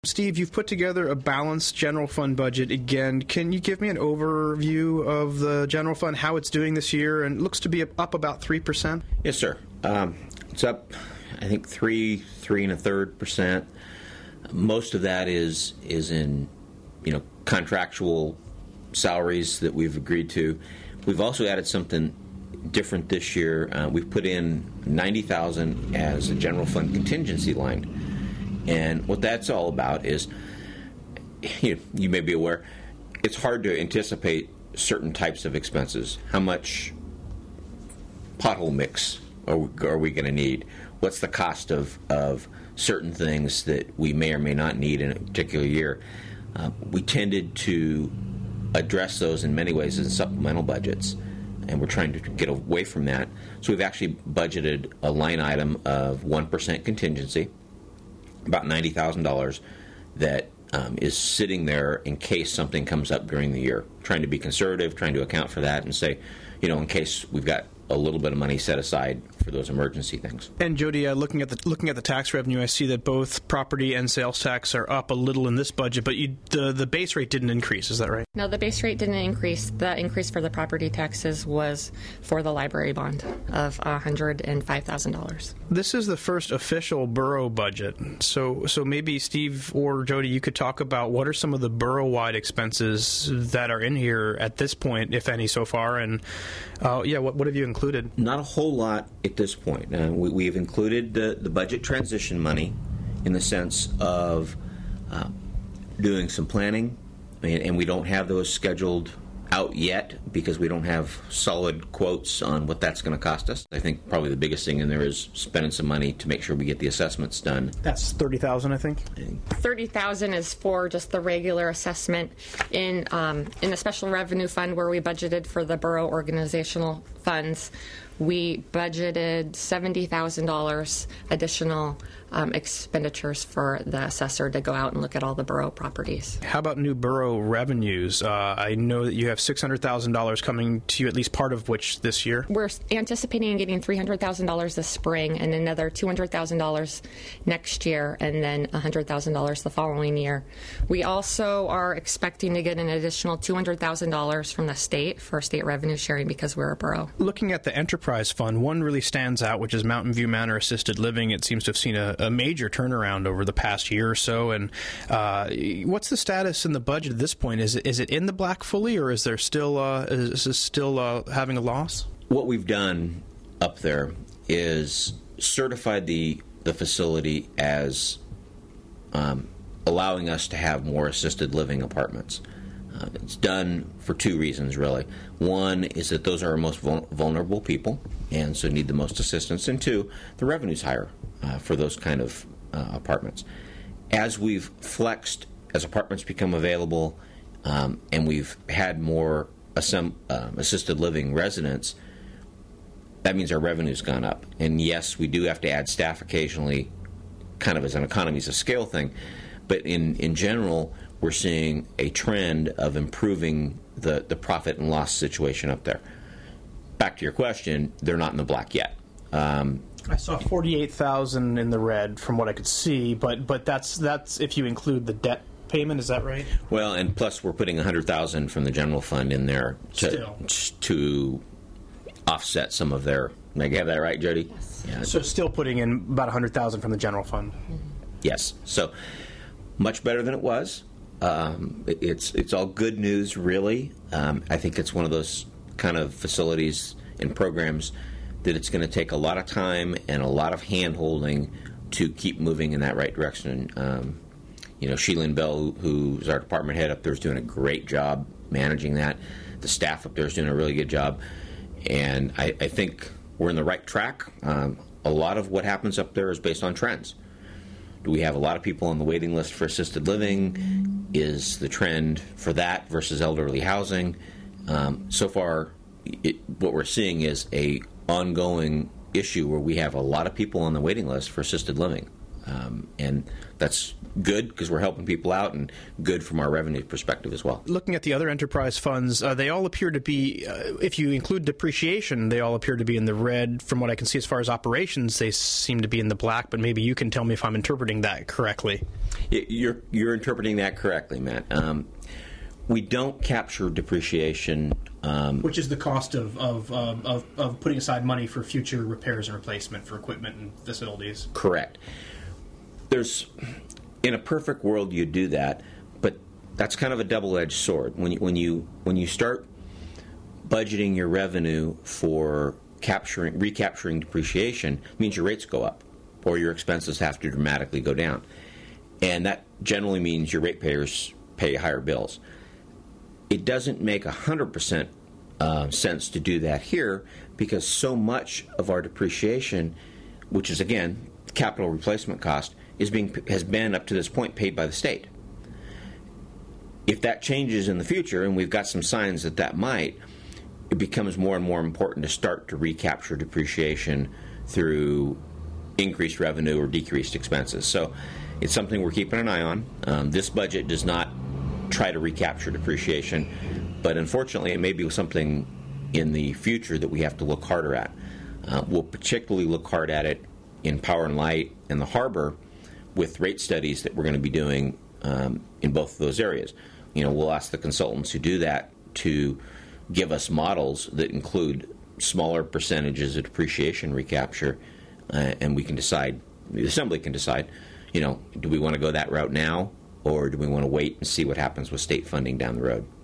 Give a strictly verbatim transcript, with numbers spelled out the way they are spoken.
Steve, you've put together a balanced general fund budget again. Can you give me an overview of the general fund, how it's doing this year? And it looks to be up about three percent. Yes, sir. Um, it's up, I think, three, three and a third percent. Most of that is is in, you know, contractual salaries that we've agreed to. We've also added something different this year. Uh, we've put in ninety thousand dollars as a general fund contingency line. And what that's all about is, you, you may be aware, it's hard to anticipate certain types of expenses. How much pothole mix are we, are we going to need? What's the cost of, of certain things that we may or may not need in a particular year? Uh, we tended to address those in many ways in supplemental budgets, and we're trying to get away from that. So we've actually budgeted a line item of one percent contingency, about ninety thousand dollars, that um, is sitting there in case something comes up during the year. Trying to be conservative, trying to account for that and say, you know, in case we've got a little bit of money set aside for those emergency things. And Jody, uh, looking at the looking at the tax revenue, I see that both property and sales tax are up a little in this budget, but you, the the base rate didn't increase. Is that right? No, the base rate didn't increase. The increase for the property taxes was for the library bond of one hundred five thousand dollars. This is the first official borough budget, so so maybe Steve or Jody, you could talk about what are some of the borough-wide expenses that are in here at this point, if any, so far, and uh, yeah, what what have you included? Not a whole lot at this point. Uh, we, we've included the, the budget transition money in the sense of uh, doing some planning, and, and we don't have those scheduled out yet because we don't have solid quotes on what that's going to cost us. I think probably the biggest thing in there is spending some money to make sure we get the assessments done. That's thirty thousand dollars, I think. thirty thousand dollars is for just the regular assessment. In um, in the special revenue fund where we budgeted for the borough organizational funds, we budgeted seventy thousand dollars additional um, expenditures for the assessor to go out and look at all the borough properties. How about new borough revenues? Uh, I know that you have six hundred thousand dollars coming to you, at least part of which this year. We're anticipating getting three hundred thousand dollars this spring and another two hundred thousand dollars next year, and then one hundred thousand dollars the following year. We also are expecting to get an additional two hundred thousand dollars from the state for state revenue sharing because we're a borough. Looking at the enterprise fund, one really stands out, which is Mountain View Manor Assisted Living. It seems to have seen a, a major turnaround over the past year or so. And uh, what's the status in the budget at this point? Is it, is it in the black fully, or is there still uh, is it still uh, having a loss? What we've done up there is certified the the facility as um, allowing us to have more assisted living apartments. Uh, it's done for two reasons, really. One is that those are our most vul- vulnerable people, and so need the most assistance. And two, the revenue's higher uh, for those kind of uh, apartments. As we've flexed, as apartments become available, um, and we've had more assem- uh, assisted living residents, that means our revenue's gone up. And yes, we do have to add staff occasionally, kind of as an economies of scale thing. But in, in general, we're seeing a trend of improving the, the profit and loss situation up there. Back to your question, they're not in the black yet. Um, I saw forty-eight thousand in the red from what I could see, but but that's that's if you include the debt payment, is that right? Well, and plus we're putting one hundred thousand dollars from the general fund in there to to offset some of their. Did I have that right, Jody? Yes. Yeah. So still putting in about one hundred thousand dollars from the general fund. Mm-hmm. Yes. So much better than it was. Um, it, it's it's all good news, really. Um, I think it's one of those kind of facilities and programs that it's going to take a lot of time and a lot of hand-holding to keep moving in that right direction. Um, you know, Sheila Bell, who's our department head up there, is doing a great job managing that. The staff up there is doing a really good job. And I, I think we're in the right track. Um, a lot of what happens up there is based on trends. Do we have a lot of people on the waiting list for assisted living? Is the trend for that versus elderly housing? Um, so far, it, what we're seeing is a ongoing issue where we have a lot of people on the waiting list for assisted living. Um, and that's good because we're helping people out, and good from our revenue perspective as well. Looking at the other enterprise funds, uh, they all appear to be, uh, if you include depreciation, they all appear to be in the red. From what I can see as far as operations, they seem to be in the black, but maybe you can tell me if I'm interpreting that correctly. You're, you're interpreting that correctly, Matt. Um, we don't capture depreciation. Um, Which is the cost of, of, of, of, of putting aside money for future repairs and replacement for equipment and facilities. Correct. There's, in a perfect world, you do that, but that's kind of a double-edged sword. When you, when you when you start budgeting your revenue for capturing recapturing depreciation, it means your rates go up, or your expenses have to dramatically go down, and that generally means your ratepayers pay higher bills. It doesn't make one hundred percent uh, sense to do that here because so much of our depreciation, which is, again, capital replacement cost, is being has been up to this point paid by the state. If that changes in the future, and we've got some signs that that might, it becomes more and more important to start to recapture depreciation through increased revenue or decreased expenses. So it's something we're keeping an eye on. Um, this budget does not try to recapture depreciation, but unfortunately it may be something in the future that we have to look harder at. Uh, we'll particularly look hard at it in Power and Light and the Harbor with rate studies that we're going to be doing um, in both of those areas. You know, we'll ask the consultants who do that to give us models that include smaller percentages of depreciation recapture, uh, and we can decide, the Assembly can decide, you know, do we want to go that route now, or do we want to wait and see what happens with state funding down the road?